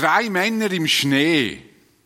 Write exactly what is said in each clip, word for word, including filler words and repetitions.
Drei Männer im Schnee.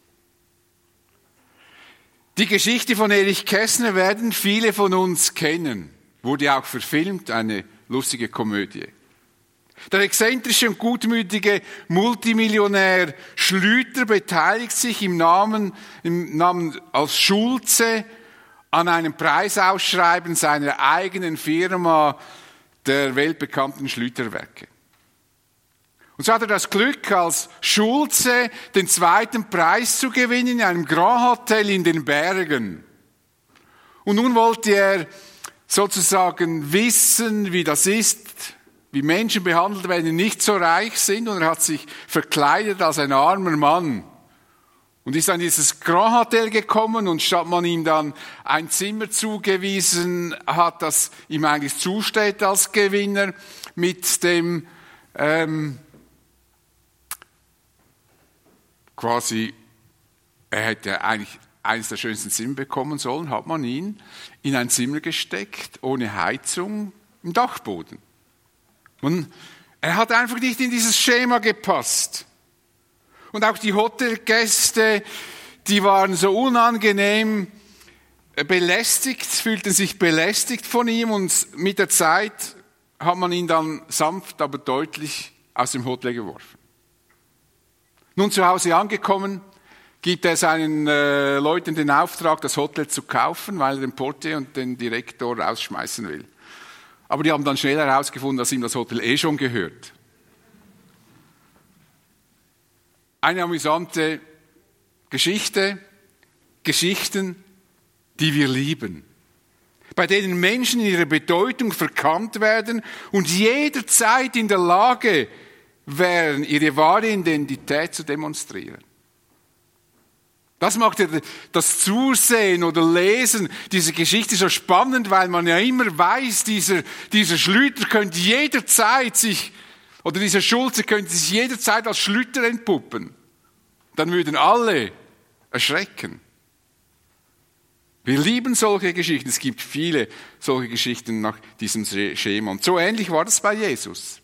Die Geschichte von Erich Kästner werden viele von uns kennen. Wurde auch verfilmt, eine lustige Komödie. Der exzentrische und gutmütige Multimillionär Schlüter beteiligt sich im Namen, im Namen als Schulze an einem Preisausschreiben seiner eigenen Firma, der weltbekannten Schlüterwerke. Und so hat er das Glück, als Schulze den zweiten Preis zu gewinnen in einem Grand Hotel in den Bergen. Und nun wollte er sozusagen wissen, wie das ist, wie Menschen behandelt werden, die nicht so reich sind. Und er hat sich verkleidet als ein armer Mann. Und ist an dieses Grand Hotel gekommen und statt man ihm dann ein Zimmer zugewiesen hat, das ihm eigentlich zusteht als Gewinner, mit dem ähm, quasi, er hätte eigentlich eines der schönsten Zimmer bekommen sollen, hat man ihn in ein Zimmer gesteckt, ohne Heizung, im Dachboden. Und er hat einfach nicht in dieses Schema gepasst. Und auch die Hotelgäste, die waren so unangenehm belästigt, fühlten sich belästigt von ihm und mit der Zeit hat man ihn dann sanft, aber deutlich aus dem Hotel geworfen. Nun zu Hause angekommen, gibt er seinen äh, Leuten den Auftrag, das Hotel zu kaufen, weil er den Portier und den Direktor rausschmeißen will. Aber die haben dann schnell herausgefunden, dass ihm das Hotel eh schon gehört. Eine amüsante Geschichte, Geschichten, die wir lieben, bei denen Menschen in ihrer Bedeutung verkannt werden und jederzeit in der Lage wären, ihre wahre Identität zu demonstrieren. Das macht ja das Zusehen oder Lesen dieser Geschichte so spannend, weil man ja immer weiß, dieser, dieser Schlüter könnte jederzeit sich, oder dieser Schulze könnte sich jederzeit als Schlüter entpuppen. Dann würden alle erschrecken. Wir lieben solche Geschichten. Es gibt viele solche Geschichten nach diesem Schema. Und so ähnlich war das bei Jesus.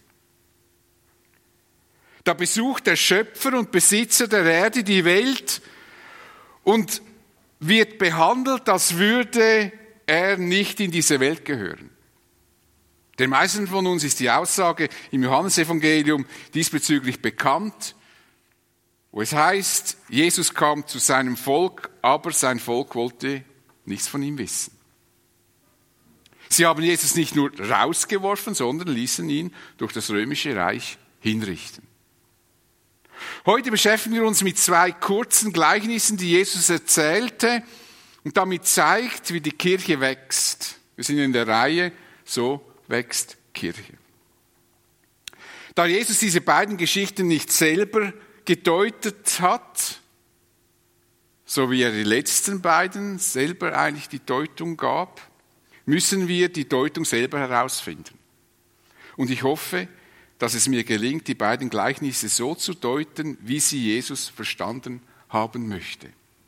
Da besucht der Schöpfer und Besitzer der Erde die Welt und wird behandelt, als würde er nicht in diese Welt gehören. Den meisten von uns ist die Aussage im Johannesevangelium diesbezüglich bekannt, wo es heißt, Jesus kam zu seinem Volk, aber sein Volk wollte nichts von ihm wissen. Sie haben Jesus nicht nur rausgeworfen, sondern ließen ihn durch das römische Reich hinrichten. Heute beschäftigen wir uns mit zwei kurzen Gleichnissen, die Jesus erzählte und damit zeigt, wie die Kirche wächst. Wir sind in der Reihe, so wächst Kirche. Da Jesus diese beiden Geschichten nicht selber gedeutet hat, so wie er die letzten beiden selber eigentlich die Deutung gab, müssen wir die Deutung selber herausfinden. Und ich hoffe, dass es mir gelingt, die beiden Gleichnisse so zu deuten, wie sie Jesus verstanden haben möchte.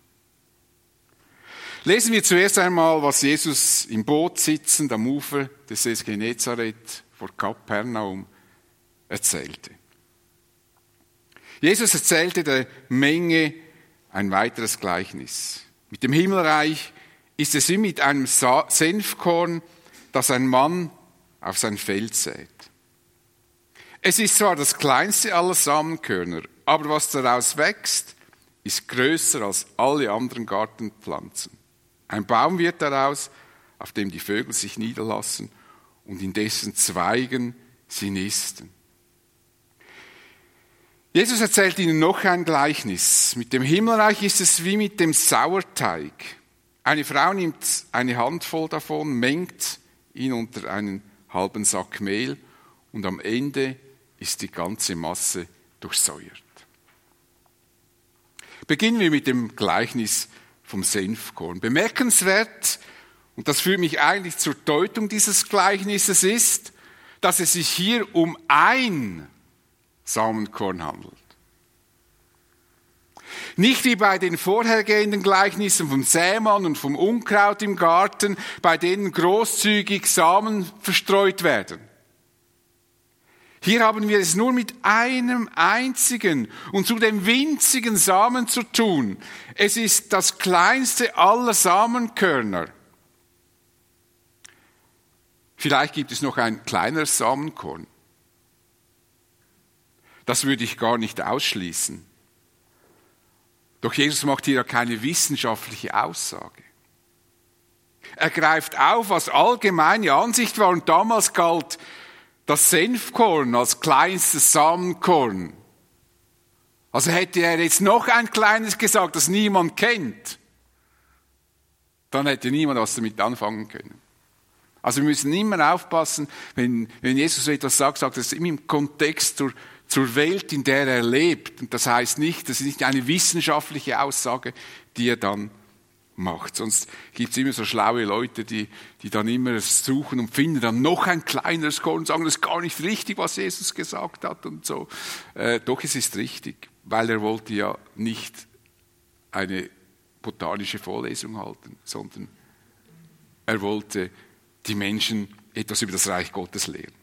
Lesen wir zuerst einmal, was Jesus im Boot sitzend am Ufer des Sees Genezareth vor Kapernaum erzählte. Jesus erzählte der Menge ein weiteres Gleichnis. Mit dem Himmelreich ist es wie mit einem Senfkorn, das ein Mann auf sein Feld sät. Es ist zwar das kleinste aller Samenkörner, aber was daraus wächst, ist größer als alle anderen Gartenpflanzen. Ein Baum wird daraus, auf dem die Vögel sich niederlassen und in dessen Zweigen sie nisten. Jesus erzählt ihnen noch ein Gleichnis. Mit dem Himmelreich ist es wie mit dem Sauerteig. Eine Frau nimmt eine Handvoll davon, mengt ihn unter einen halben Sack Mehl und am Ende ist die ganze Masse durchsäuert. Beginnen wir mit dem Gleichnis vom Senfkorn. Bemerkenswert, und das führt mich eigentlich zur Deutung dieses Gleichnisses, ist, dass es sich hier um ein Samenkorn handelt. Nicht wie bei den vorhergehenden Gleichnissen vom Sämann und vom Unkraut im Garten, bei denen großzügig Samen verstreut werden. Hier haben wir es nur mit einem einzigen und zu dem winzigen Samen zu tun. Es ist das kleinste aller Samenkörner. Vielleicht gibt es noch ein kleineres Samenkorn. Das würde ich gar nicht ausschließen. Doch Jesus macht hier ja keine wissenschaftliche Aussage. Er greift auf, was allgemeine Ansicht war, und damals galt das Senfkorn als kleinstes Samenkorn. Also hätte er jetzt noch ein kleines gesagt, das niemand kennt, dann hätte niemand was damit anfangen können. Also wir müssen immer aufpassen, wenn, wenn Jesus so etwas sagt, sagt er es immer im Kontext zur, zur Welt, in der er lebt. Und das heißt nicht, das ist nicht eine wissenschaftliche Aussage, die er dann macht. Sonst gibt es immer so schlaue Leute, die, die dann immer suchen und finden dann noch ein kleineres Korn und sagen, das ist gar nicht richtig, was Jesus gesagt hat und so. Äh, doch es ist richtig, weil er wollte ja nicht eine botanische Vorlesung halten, sondern er wollte die Menschen etwas über das Reich Gottes lehren.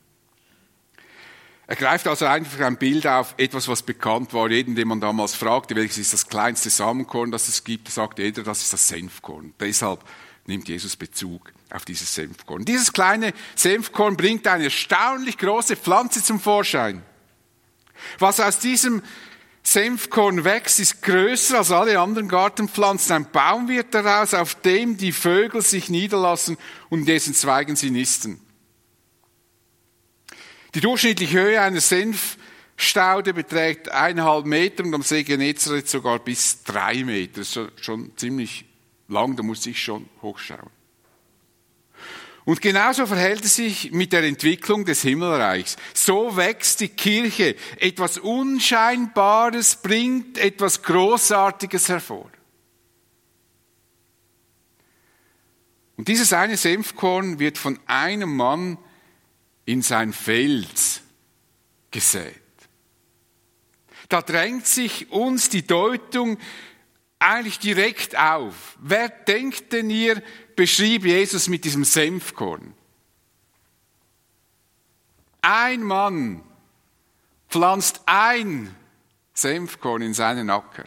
Er greift also einfach ein Bild auf, etwas, was bekannt war. Jeden, den man damals fragte, welches ist das kleinste Samenkorn, das es gibt, sagt jeder, das ist das Senfkorn. Deshalb nimmt Jesus Bezug auf dieses Senfkorn. Dieses kleine Senfkorn bringt eine erstaunlich große Pflanze zum Vorschein. Was aus diesem Senfkorn wächst, ist größer als alle anderen Gartenpflanzen. Ein Baum wird daraus, auf dem die Vögel sich niederlassen und in dessen Zweigen sie nisten. Die durchschnittliche Höhe einer Senfstaude beträgt eineinhalb Meter und am See Genezareth sogar bis drei Meter. Das ist schon ziemlich lang, da muss ich schon hochschauen. Und genauso verhält es sich mit der Entwicklung des Himmelreichs. So wächst die Kirche. Etwas Unscheinbares bringt etwas Großartiges hervor. Und dieses eine Senfkorn wird von einem Mann in sein Feld gesät. Da drängt sich uns die Deutung eigentlich direkt auf. Wer denkt denn ihr, beschrieb Jesus mit diesem Senfkorn? Ein Mann pflanzt ein Senfkorn in seinen Acker.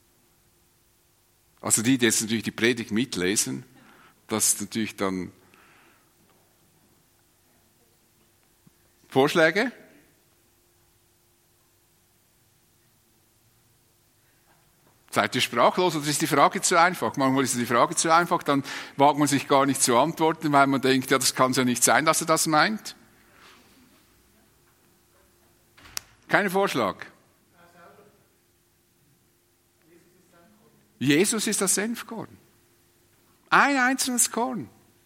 Also die, die jetzt natürlich die Predigt mitlesen, das ist natürlich dann Vorschläge? Seid ihr sprachlos oder ist die Frage zu einfach? Manchmal ist die Frage zu einfach, dann wagt man sich gar nicht zu antworten, weil man denkt, ja, das kann es ja nicht sein, dass er das meint. Kein Vorschlag. Jesus ist das Senfkorn. Ein einzelnes Korn.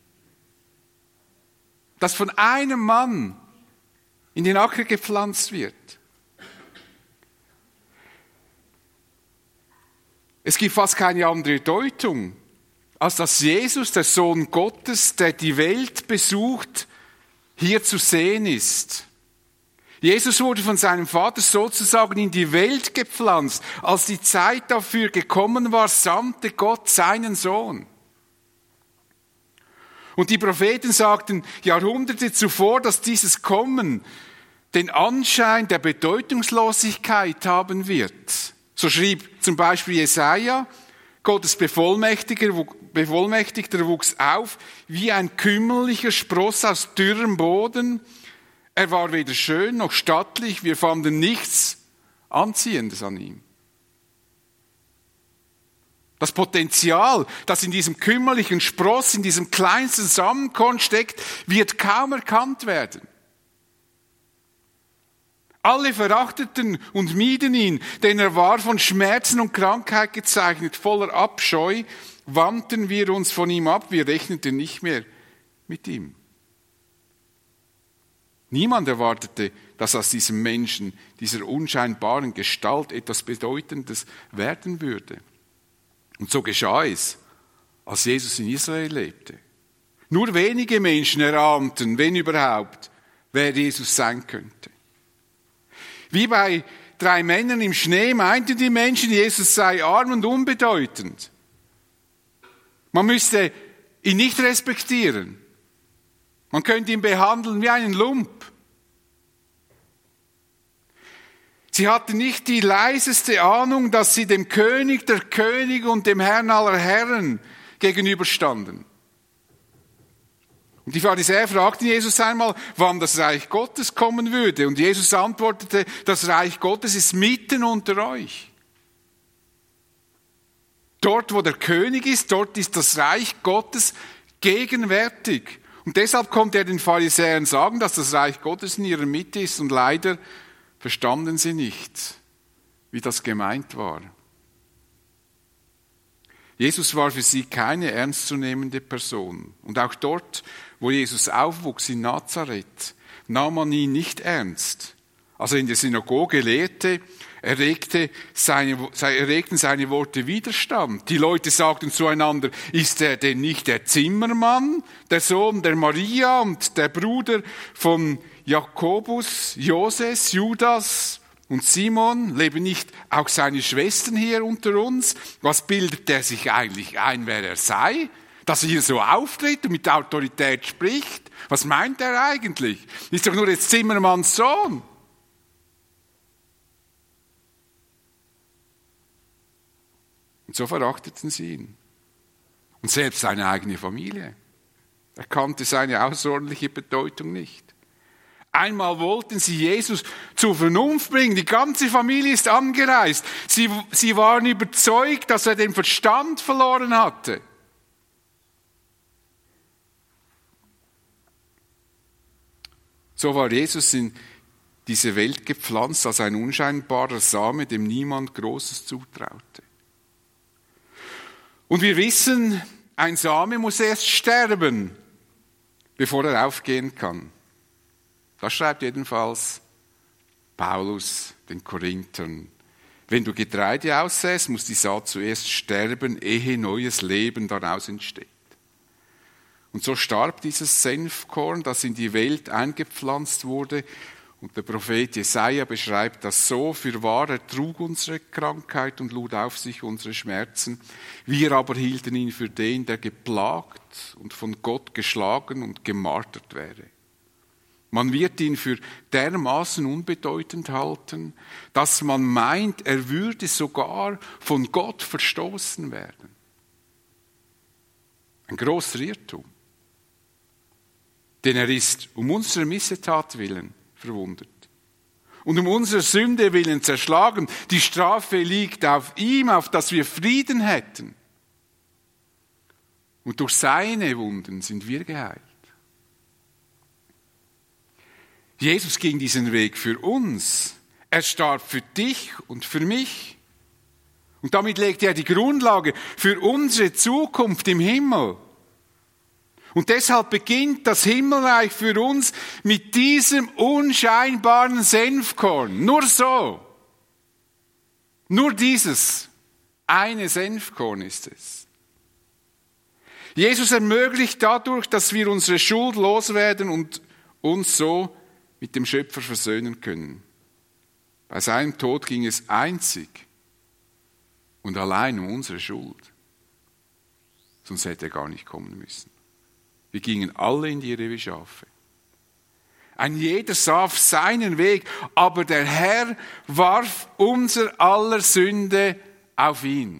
Das von einem Mann in den Acker gepflanzt wird. Es gibt fast keine andere Deutung, als dass Jesus, der Sohn Gottes, der die Welt besucht, hier zu sehen ist. Jesus wurde von seinem Vater sozusagen in die Welt gepflanzt. Als die Zeit dafür gekommen war, sandte Gott seinen Sohn. Und die Propheten sagten Jahrhunderte zuvor, dass dieses Kommen den Anschein der Bedeutungslosigkeit haben wird. So schrieb zum Beispiel Jesaja, Gottes Bevollmächtigter, Bevollmächtigter wuchs auf wie ein kümmerlicher Spross aus dürrem Boden. Er war weder schön noch stattlich, wir fanden nichts Anziehendes an ihm. Das Potenzial, das in diesem kümmerlichen Spross, in diesem kleinsten Samenkorn steckt, wird kaum erkannt werden. Alle verachteten und mieden ihn, denn er war von Schmerzen und Krankheit gezeichnet. Voller Abscheu wandten wir uns von ihm ab, wir rechneten nicht mehr mit ihm. Niemand erwartete, dass aus diesem Menschen, dieser unscheinbaren Gestalt etwas Bedeutendes werden würde. Und so geschah es, als Jesus in Israel lebte. Nur wenige Menschen erahnten, wenn überhaupt, wer Jesus sein könnte. Wie bei drei Männern im Schnee meinten die Menschen, Jesus sei arm und unbedeutend. Man müsste ihn nicht respektieren. Man könnte ihn behandeln wie einen Lump. Sie hatten nicht die leiseste Ahnung, dass sie dem König der Könige und dem Herrn aller Herren gegenüberstanden. Und die Pharisäer fragten Jesus einmal, wann das Reich Gottes kommen würde. Und Jesus antwortete, das Reich Gottes ist mitten unter euch. Dort, wo der König ist, dort ist das Reich Gottes gegenwärtig. Und deshalb konnte er den Pharisäern sagen, dass das Reich Gottes in ihrer Mitte ist. Und leider verstanden sie nicht, wie das gemeint war. Jesus war für sie keine ernstzunehmende Person. Und auch dort, wo Jesus aufwuchs in Nazareth, nahm man ihn nicht ernst. Als er in der Synagoge lehrte, erregte seine, erregten seine Worte Widerstand. Die Leute sagten zueinander, ist er denn nicht der Zimmermann, der Sohn der Maria und der Bruder von Jakobus, Joses, Judas und Simon? Leben nicht auch seine Schwestern hier unter uns? Was bildet er sich eigentlich ein, wer er sei? Dass er hier so auftritt und mit Autorität spricht? Was meint er eigentlich? Ist doch nur jetzt Zimmermanns Sohn. Und so verachteten sie ihn. Und selbst seine eigene Familie. Er kannte seine außerordentliche Bedeutung nicht. Einmal wollten sie Jesus zur Vernunft bringen. Die ganze Familie ist angereist. Sie, sie waren überzeugt, dass er den Verstand verloren hatte. So war Jesus in diese Welt gepflanzt als ein unscheinbarer Same, dem niemand Großes zutraute. Und wir wissen, ein Same muss erst sterben, bevor er aufgehen kann. Das schreibt jedenfalls Paulus den Korinthern. Wenn du Getreide aussäst, muss die Saat zuerst sterben, ehe neues Leben daraus entsteht. Und so starb dieses Senfkorn, das in die Welt eingepflanzt wurde. Und der Prophet Jesaja beschreibt das so: Für wahr, er trug unsere Krankheit und lud auf sich unsere Schmerzen. Wir aber hielten ihn für den, der geplagt und von Gott geschlagen und gemartert wäre. Man wird ihn für dermaßen unbedeutend halten, dass man meint, er würde sogar von Gott verstoßen werden. Ein großer Irrtum. Denn er ist um unserer Missetat willen verwundet und um unserer Sünde willen zerschlagen. Die Strafe liegt auf ihm, auf dass wir Frieden hätten. Und durch seine Wunden sind wir geheilt. Jesus ging diesen Weg für uns. Er starb für dich und für mich. Und damit legte er die Grundlage für unsere Zukunft im Himmel. Und deshalb beginnt das Himmelreich für uns mit diesem unscheinbaren Senfkorn. Nur so. Nur dieses eine Senfkorn ist es. Jesus ermöglicht dadurch, dass wir unsere Schuld loswerden und uns so mit dem Schöpfer versöhnen können. Bei seinem Tod ging es einzig und allein um unsere Schuld. Sonst hätte er gar nicht kommen müssen. Wir gingen alle in die Irre wie Schafe. Ein jeder sah auf seinen Weg, aber der Herr warf unser aller Sünde auf ihn.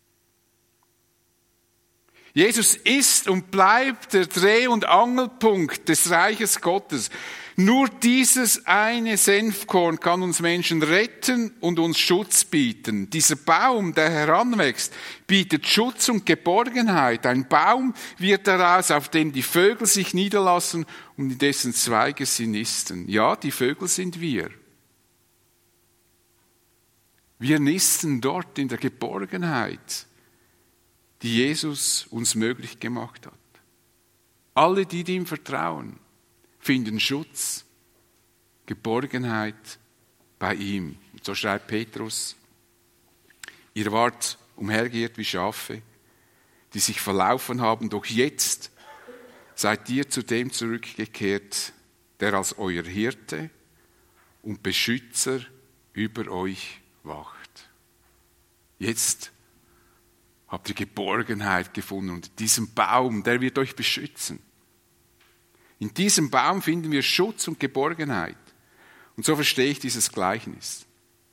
Jesus ist und bleibt der Dreh- und Angelpunkt des Reiches Gottes. Nur dieses eine Senfkorn kann uns Menschen retten und uns Schutz bieten. Dieser Baum, der heranwächst, bietet Schutz und Geborgenheit. Ein Baum wird daraus, auf dem die Vögel sich niederlassen und in dessen Zweige sie nisten. Ja, die Vögel sind wir. Wir nisten dort in der Geborgenheit, die Jesus uns möglich gemacht hat. Alle, die ihm vertrauen, finden Schutz, Geborgenheit bei ihm. Und so schreibt Petrus: Ihr wart umhergeirrt wie Schafe, die sich verlaufen haben, doch jetzt seid ihr zu dem zurückgekehrt, der als euer Hirte und Beschützer über euch wacht. Jetzt habt ihr Geborgenheit gefunden und diesen Baum, der wird euch beschützen. In diesem Baum finden wir Schutz und Geborgenheit. Und so verstehe ich dieses Gleichnis.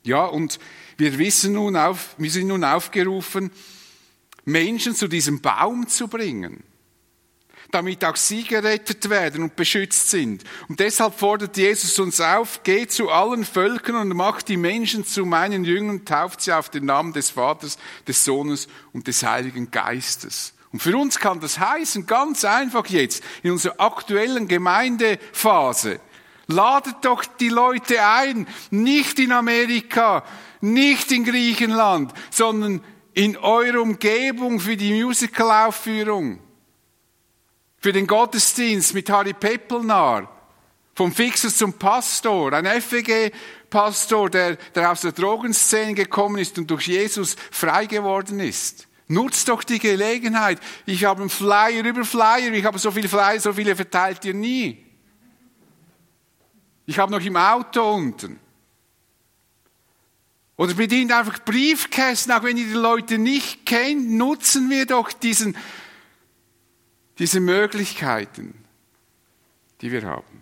Ja, und wir wissen nun auf, wir sind nun aufgerufen, Menschen zu diesem Baum zu bringen, damit auch sie gerettet werden und beschützt sind. Und deshalb fordert Jesus uns auf, geht zu allen Völkern und macht die Menschen zu meinen Jüngern, tauft sie auf den Namen des Vaters, des Sohnes und des Heiligen Geistes. Und für uns kann das heißen, ganz einfach jetzt, in unserer aktuellen Gemeindephase, ladet doch die Leute ein, nicht in Amerika, nicht in Griechenland, sondern in eurer Umgebung für die Musicalaufführung, für den Gottesdienst mit Harry Peppelnar, vom Fixer zum Pastor, ein F E G-Pastor, der, der aus der Drogenszene gekommen ist und durch Jesus frei geworden ist. Nutzt doch die Gelegenheit. Ich habe einen Flyer über Flyer, ich habe so viele Flyer, so viele verteilt ihr nie. Ich habe noch im Auto unten. Oder bedient einfach Briefkästen, auch wenn ihr die Leute nicht kennt, nutzen wir doch diesen Diese Möglichkeiten, die wir haben.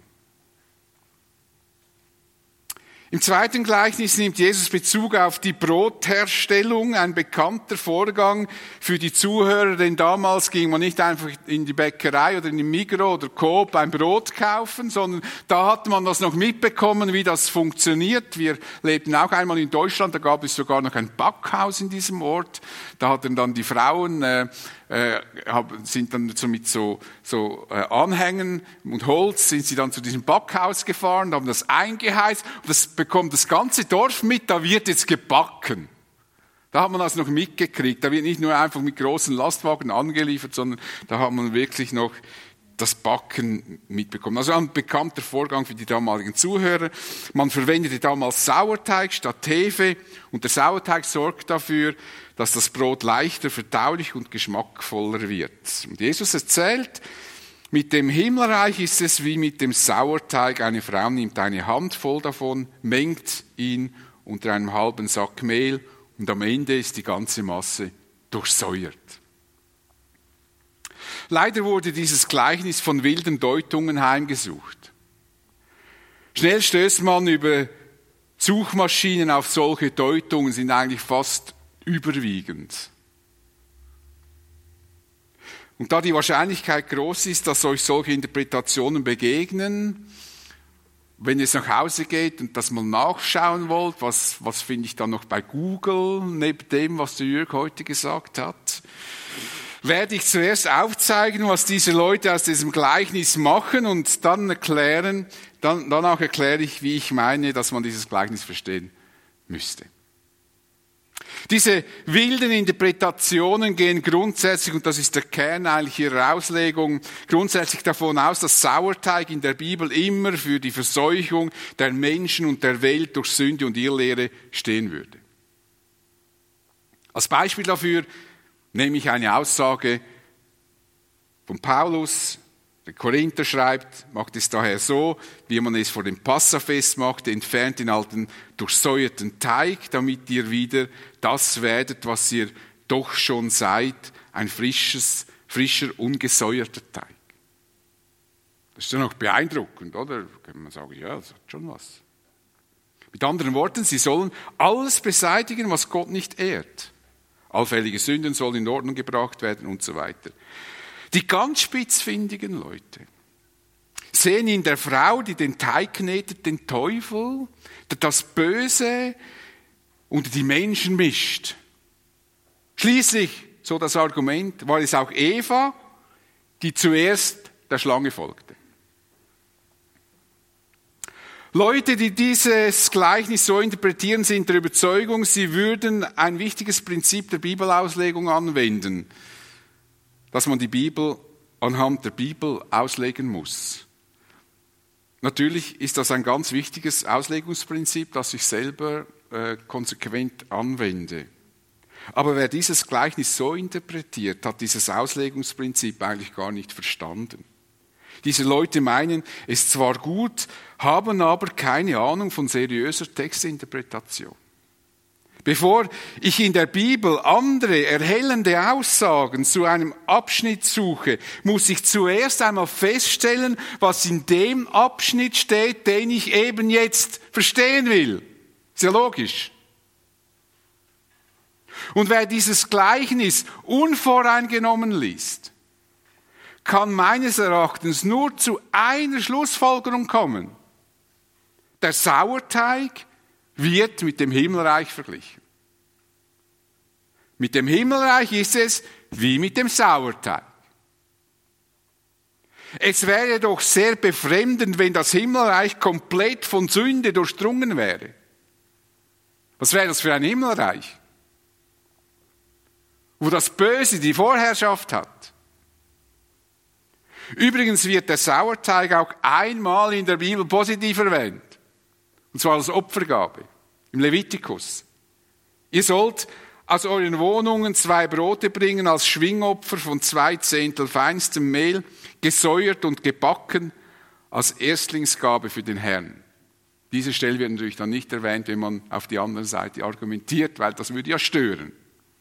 Im zweiten Gleichnis nimmt Jesus Bezug auf die Brotherstellung, ein bekannter Vorgang für die Zuhörer, denn damals ging man nicht einfach in die Bäckerei oder in den Migros oder Coop ein Brot kaufen, sondern da hat man das noch mitbekommen, wie das funktioniert. Wir lebten auch einmal in Deutschland, da gab es sogar noch ein Backhaus in diesem Ort. Da hatten dann die Frauen äh, Äh, sind dann so mit so, so äh, Anhängen und Holz sind sie dann zu diesem Backhaus gefahren, haben das eingeheizt und das bekommt das ganze Dorf mit, da wird jetzt gebacken. Da hat man das noch mitgekriegt, da wird nicht nur einfach mit großen Lastwagen angeliefert, sondern da hat man wirklich noch das Backen mitbekommen. Also ein bekannter Vorgang für die damaligen Zuhörer. Man verwendete damals Sauerteig statt Hefe und der Sauerteig sorgt dafür, dass das Brot leichter, verdaulich und geschmackvoller wird. Und Jesus erzählt, mit dem Himmelreich ist es wie mit dem Sauerteig. Eine Frau nimmt eine Handvoll davon, mengt ihn unter einem halben Sack Mehl und am Ende ist die ganze Masse durchsäuert. Leider wurde dieses Gleichnis von wilden Deutungen heimgesucht. Schnell stößt man über Suchmaschinen auf solche Deutungen, sind eigentlich fast überwiegend. Und da die Wahrscheinlichkeit groß ist, dass euch solche Interpretationen begegnen, wenn ihr jetzt nach Hause geht und das mal nachschauen wollt, was, was finde ich dann noch bei Google, neben dem, was der Jürg heute gesagt hat, werde ich zuerst aufzeigen, was diese Leute aus diesem Gleichnis machen und dann erklären, dann, danach erkläre ich, wie ich meine, dass man dieses Gleichnis verstehen müsste. Diese wilden Interpretationen gehen grundsätzlich, und das ist der Kern eigentlich ihrer Auslegung, grundsätzlich davon aus, dass Sauerteig in der Bibel immer für die Verseuchung der Menschen und der Welt durch Sünde und Irrlehre stehen würde. Als Beispiel dafür nehme ich eine Aussage von Paulus. Der Korinther schreibt, macht es daher so, wie man es vor dem Passafest machte, entfernt den alten durchsäuerten Teig, damit ihr wieder das werdet, was ihr doch schon seid, ein frisches, frischer, ungesäuerter Teig. Das ist ja noch beeindruckend, oder? Kann man sagen, ja, das hat schon was. Mit anderen Worten, sie sollen alles beseitigen, was Gott nicht ehrt. Allfällige Sünden sollen in Ordnung gebracht werden und so weiter. Die ganz spitzfindigen Leute sehen in der Frau, die den Teig knetet, den Teufel, der das Böse unter die Menschen mischt. Schließlich, so das Argument, war es auch Eva, die zuerst der Schlange folgte. Leute, die dieses Gleichnis so interpretieren, sind der Überzeugung, sie würden ein wichtiges Prinzip der Bibelauslegung anwenden, dass man die Bibel anhand der Bibel auslegen muss. Natürlich ist das ein ganz wichtiges Auslegungsprinzip, das ich selber äh, konsequent anwende. Aber wer dieses Gleichnis so interpretiert, hat dieses Auslegungsprinzip eigentlich gar nicht verstanden. Diese Leute meinen es zwar gut, haben aber keine Ahnung von seriöser Textinterpretation. Bevor ich in der Bibel andere erhellende Aussagen zu einem Abschnitt suche, muss ich zuerst einmal feststellen, was in dem Abschnitt steht, den ich eben jetzt verstehen will. Ist ja logisch. Und wer dieses Gleichnis unvoreingenommen liest, kann meines Erachtens nur zu einer Schlussfolgerung kommen. Der Sauerteig wird mit dem Himmelreich verglichen. Mit dem Himmelreich ist es wie mit dem Sauerteig. Es wäre doch sehr befremdend, wenn das Himmelreich komplett von Sünde durchdrungen wäre. Was wäre das für ein Himmelreich? Wo das Böse die Vorherrschaft hat. Übrigens wird der Sauerteig auch einmal in der Bibel positiv erwähnt. Und zwar als Opfergabe. Im Levitikus. Ihr sollt aus euren Wohnungen zwei Brote bringen als Schwingopfer von zwei Zehntel feinstem Mehl, gesäuert und gebacken, als Erstlingsgabe für den Herrn. Diese Stelle wird natürlich dann nicht erwähnt, wenn man auf die andere Seite argumentiert, weil das würde ja stören.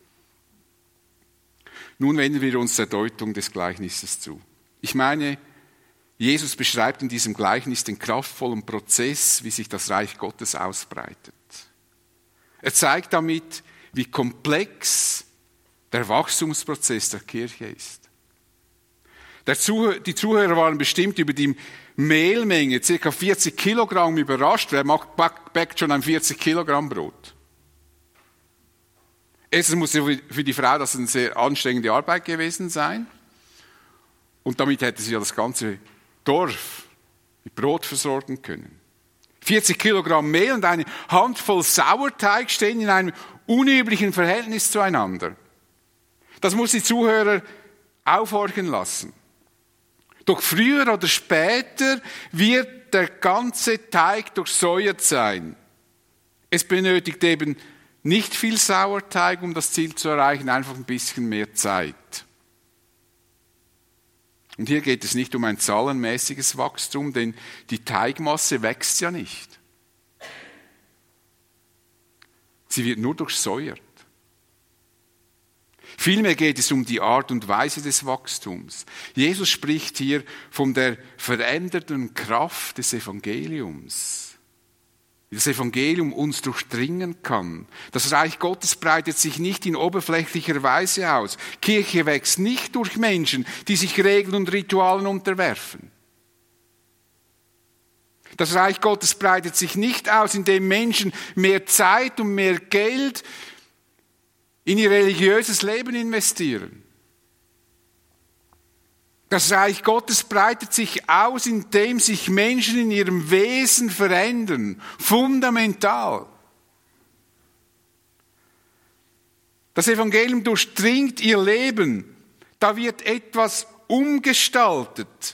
Nun wenden wir uns der Deutung des Gleichnisses zu. Ich meine, Jesus beschreibt in diesem Gleichnis den kraftvollen Prozess, wie sich das Reich Gottes ausbreitet. Er zeigt damit, wie komplex der Wachstumsprozess der Kirche ist. Der Zuh- die Zuhörer waren bestimmt über die Mehlmenge, ca. vierzig Kilogramm, überrascht. Wer macht, backt schon ein vierzig Kilogramm Brot? Erstens muss für die Frau das eine sehr anstrengende Arbeit gewesen sein. Und damit hätte sie ja das ganze Dorf mit Brot versorgen können. vierzig Kilogramm Mehl und eine Handvoll Sauerteig stehen in einem unüblichen Verhältnis zueinander. Das muss die Zuhörer aufhorchen lassen. Doch früher oder später wird der ganze Teig durchsäuert sein. Es benötigt eben nicht viel Sauerteig, um das Ziel zu erreichen, einfach ein bisschen mehr Zeit. Und hier geht es nicht um ein zahlenmäßiges Wachstum, denn die Teigmasse wächst ja nicht. Sie wird nur durchsäuert. Vielmehr geht es um die Art und Weise des Wachstums. Jesus spricht hier von der veränderten Kraft des Evangeliums. Wie das Evangelium uns durchdringen kann. Das Reich Gottes breitet sich nicht in oberflächlicher Weise aus. Kirche wächst nicht durch Menschen, die sich Regeln und Ritualen unterwerfen. Das Reich Gottes breitet sich nicht aus, indem Menschen mehr Zeit und mehr Geld in ihr religiöses Leben investieren. Das Reich Gottes breitet sich aus, indem sich Menschen in ihrem Wesen verändern, fundamental. Das Evangelium durchdringt ihr Leben, da wird etwas umgestaltet.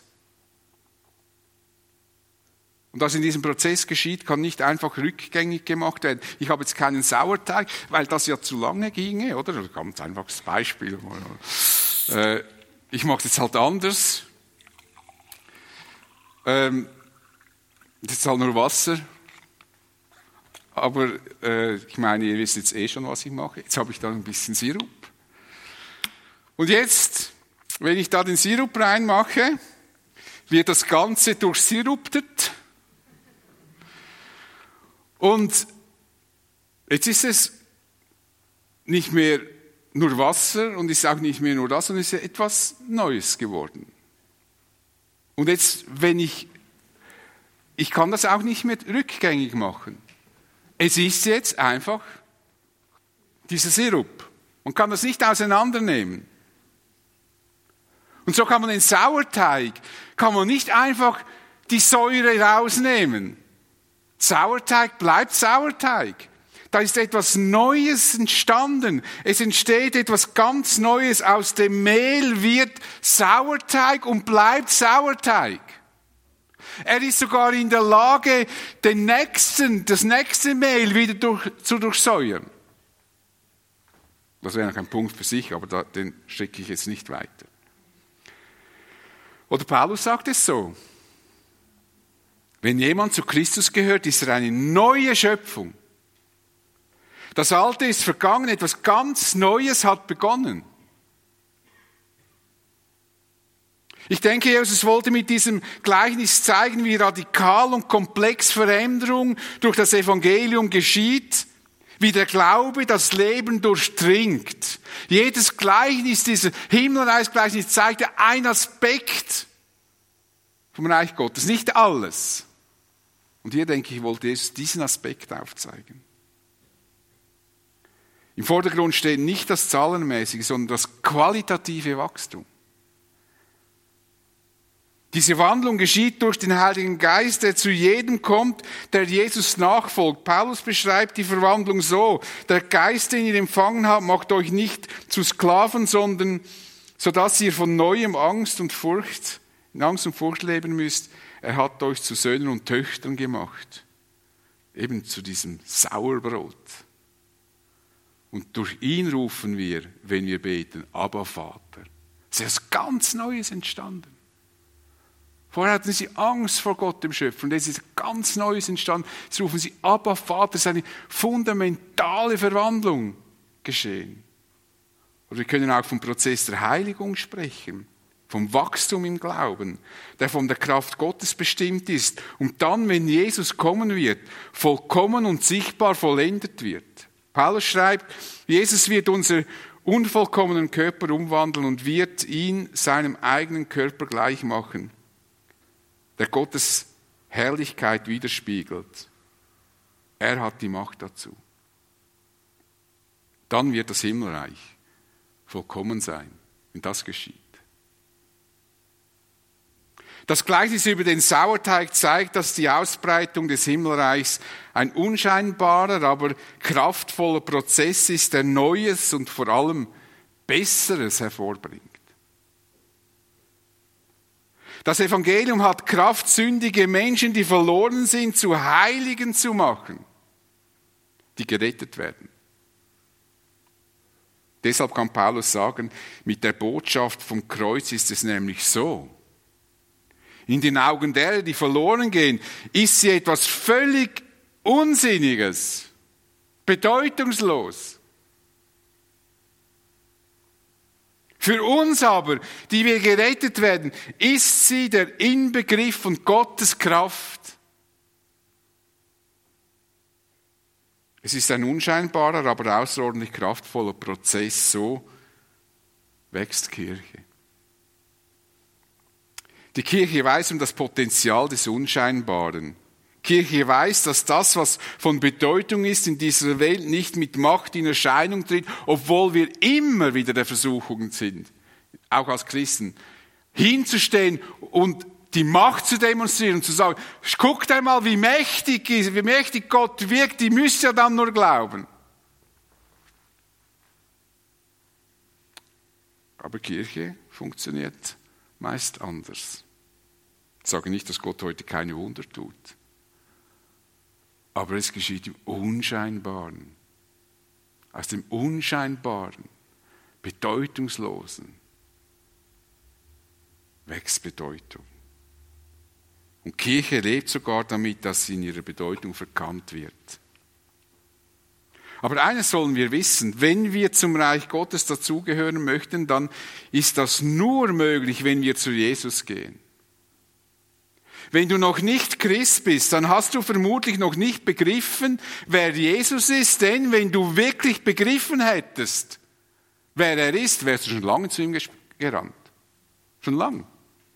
Und was in diesem Prozess geschieht, kann nicht einfach rückgängig gemacht werden. Ich habe jetzt keinen Sauerteig, weil das ja zu lange ginge, oder? Das kommt einfach das Beispiel. Äh, ich mache es jetzt halt anders. Ähm, das ist halt nur Wasser. Aber äh, ich meine, ihr wisst jetzt eh schon, was ich mache. Jetzt habe ich da ein bisschen Sirup. Und jetzt, wenn ich da den Sirup reinmache, wird das Ganze durchsiruptet. Und jetzt ist es nicht mehr nur Wasser und ist auch nicht mehr nur das, sondern es ist etwas Neues geworden. Und jetzt, wenn ich, ich kann das auch nicht mehr rückgängig machen. Es ist jetzt einfach dieser Sirup. Man kann das nicht auseinandernehmen. Und so kann man den Sauerteig, kann man nicht einfach die Säure rausnehmen. Sauerteig bleibt Sauerteig. Da ist etwas Neues entstanden. Es entsteht etwas ganz Neues. Aus dem Mehl wird Sauerteig und bleibt Sauerteig. Er ist sogar in der Lage, den nächsten, das nächste Mehl wieder durch, zu durchsäuern. Das wäre noch ein Punkt für sich, aber da, den schicke ich jetzt nicht weiter. Oder Paulus sagt es so. Wenn jemand zu Christus gehört, ist er eine neue Schöpfung. Das Alte ist vergangen, etwas ganz Neues hat begonnen. Ich denke, Jesus wollte mit diesem Gleichnis zeigen, wie radikal und komplex Veränderung durch das Evangelium geschieht, wie der Glaube das Leben durchdringt. Jedes Gleichnis, dieser Himmelreichsgleichnis, zeigt einen Aspekt vom Reich Gottes, nicht alles. Und hier denke ich, wollte Jesus diesen Aspekt aufzeigen. Im Vordergrund steht nicht das Zahlenmäßige, sondern das qualitative Wachstum. Diese Wandlung geschieht durch den Heiligen Geist, der zu jedem kommt, der Jesus nachfolgt. Paulus beschreibt die Verwandlung so: Der Geist, den ihr empfangen habt, macht euch nicht zu Sklaven, sondern so dass ihr von neuem Angst und Furcht, in Angst und Furcht leben müsst. Er hat euch zu Söhnen und Töchtern gemacht. Eben zu diesem Sauerbrot. Und durch ihn rufen wir, wenn wir beten, Abba Vater. Es ist etwas ganz Neues entstanden. Vorher hatten sie Angst vor Gott, dem Schöpfer. Und jetzt ist ganz Neues entstanden. Jetzt rufen sie Abba Vater. Es ist eine fundamentale Verwandlung geschehen. Oder wir können auch vom Prozess der Heiligung sprechen. Vom Wachstum im Glauben, der von der Kraft Gottes bestimmt ist. Und dann, wenn Jesus kommen wird, vollkommen und sichtbar vollendet wird. Paulus schreibt, Jesus wird unser unvollkommenen Körper umwandeln und wird ihn seinem eigenen Körper gleich machen, der Gottes Herrlichkeit widerspiegelt. Er hat die Macht dazu. Dann wird das Himmelreich vollkommen sein, wenn das geschieht. Das Gleichnis über den Sauerteig zeigt, dass die Ausbreitung des Himmelreichs ein unscheinbarer, aber kraftvoller Prozess ist, der Neues und vor allem Besseres hervorbringt. Das Evangelium hat Kraft, sündige Menschen, die verloren sind, zu Heiligen zu machen, die gerettet werden. Deshalb kann Paulus sagen, mit der Botschaft vom Kreuz ist es nämlich so: In den Augen derer, die verloren gehen, ist sie etwas völlig Unsinniges, bedeutungslos. Für uns aber, die wir gerettet werden, ist sie der Inbegriff von Gottes Kraft. Es ist ein unscheinbarer, aber außerordentlich kraftvoller Prozess. So wächst Kirche. Die Kirche weiß um das Potenzial des Unscheinbaren. Kirche weiß, dass das, was von Bedeutung ist, in dieser Welt nicht mit Macht in Erscheinung tritt, obwohl wir immer wieder der Versuchung sind, auch als Christen, hinzustehen und die Macht zu demonstrieren und zu sagen, guckt einmal, wie mächtig, wie mächtig Gott wirkt, die müsst ja dann nur glauben. Aber Kirche funktioniert meist anders. Ich sage nicht, dass Gott heute keine Wunder tut. Aber es geschieht im Unscheinbaren. Aus dem Unscheinbaren, Bedeutungslosen wächst Bedeutung. Und Kirche lebt sogar damit, dass sie in ihrer Bedeutung verkannt wird. Aber eines sollen wir wissen: Wenn wir zum Reich Gottes dazugehören möchten, dann ist das nur möglich, wenn wir zu Jesus gehen. Wenn du noch nicht Christ bist, dann hast du vermutlich noch nicht begriffen, wer Jesus ist, denn wenn du wirklich begriffen hättest, wer er ist, wärst du schon lange zu ihm gerannt. Schon lange.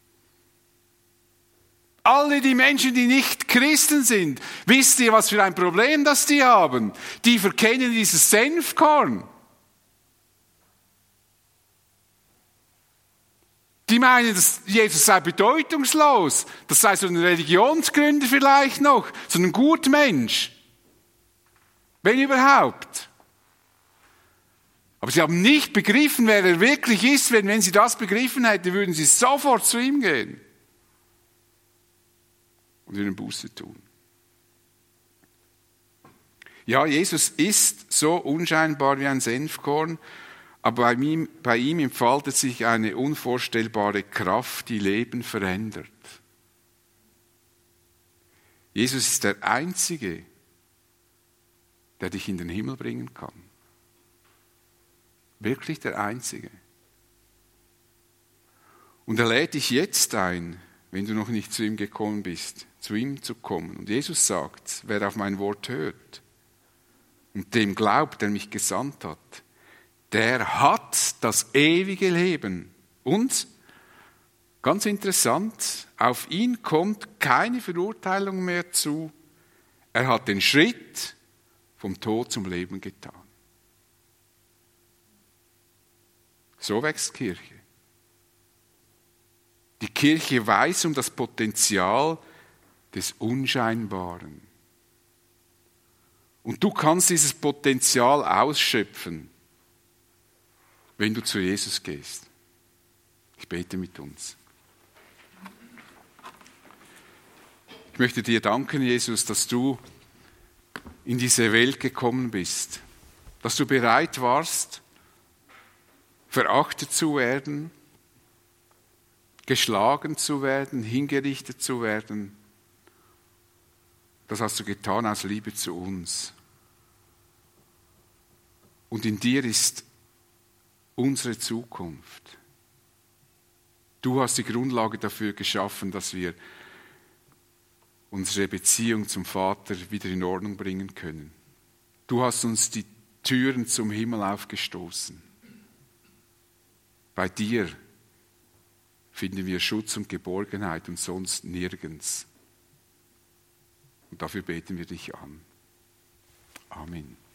Alle die Menschen, die nicht Christen sind, wisst ihr, was für ein Problem das die haben? Die verkennen dieses Senfkorn. Die meinen, dass Jesus sei bedeutungslos. Das sei so ein Religionsgründer vielleicht noch, so ein Gutmensch. Wenn überhaupt. Aber sie haben nicht begriffen, wer er wirklich ist. Wenn, wenn sie das begriffen hätten, würden sie sofort zu ihm gehen. Und ihnen Buße tun. Ja, Jesus ist so unscheinbar wie ein Senfkorn. Aber bei ihm, bei ihm entfaltet sich eine unvorstellbare Kraft, die Leben verändert. Jesus ist der Einzige, der dich in den Himmel bringen kann. Wirklich der Einzige. Und er lädt dich jetzt ein, wenn du noch nicht zu ihm gekommen bist, zu ihm zu kommen. Und Jesus sagt, wer auf mein Wort hört und dem glaubt, der mich gesandt hat, der hat das ewige Leben. Und, ganz interessant, auf ihn kommt keine Verurteilung mehr zu. Er hat den Schritt vom Tod zum Leben getan. So wächst Kirche. Die Kirche weiß um das Potenzial des Unscheinbaren. Und du kannst dieses Potenzial ausschöpfen, wenn du zu Jesus gehst. Ich bete mit uns. Ich möchte dir danken, Jesus, dass du in diese Welt gekommen bist, dass du bereit warst, verachtet zu werden, geschlagen zu werden, hingerichtet zu werden. Das hast du getan aus Liebe zu uns. Und in dir ist unsere Zukunft. Du hast die Grundlage dafür geschaffen, dass wir unsere Beziehung zum Vater wieder in Ordnung bringen können. Du hast uns die Türen zum Himmel aufgestoßen. Bei dir finden wir Schutz und Geborgenheit und sonst nirgends. Und dafür beten wir dich an. Amen.